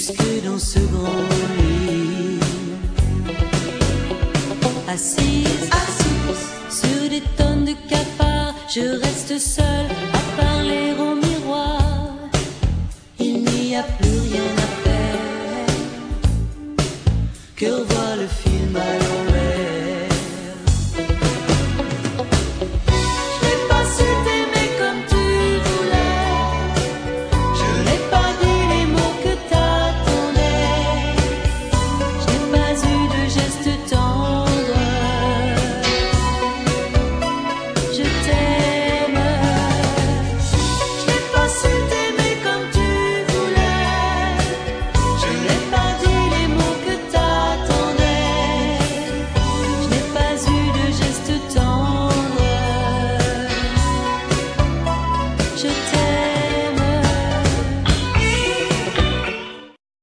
jusque dans ce grand lit. Assise, sur des tonnes de cafards, je reste seule à parler au miroir. Il n'y a plus rien à faire que revoir le film à